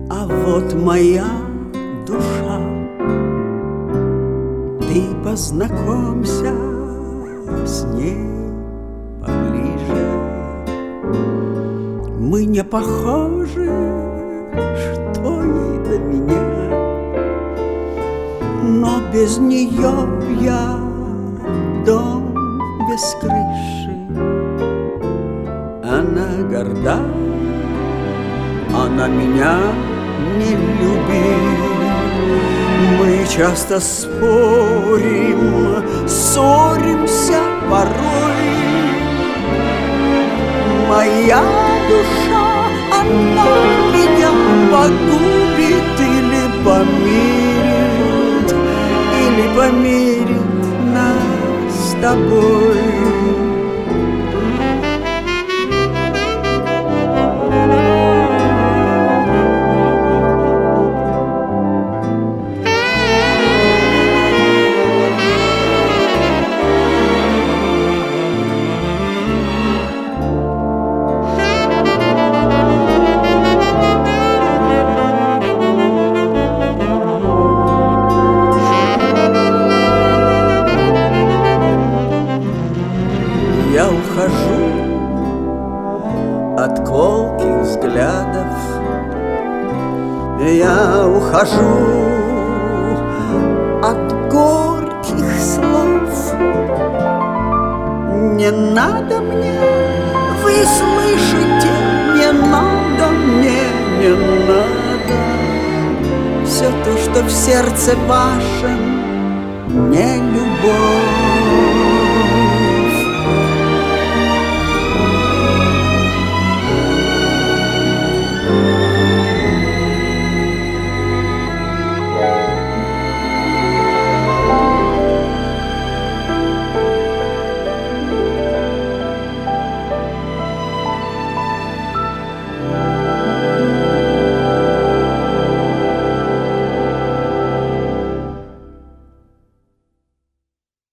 А вот моя душа, ты познакомься с ней поближе. Мы не похожи, что ей до меня, но без нее я дом без крыши. Она горда, она меня не любит. Мы часто спорим, ссоримся порой. Моя душа, она меня погубит или помирит нас с тобой. Я ухожу от колких взглядов, я ухожу от горьких слов. Не надо мне, вы слышите, не надо мне, не надо. Все то, что в сердце вашем, не любовь.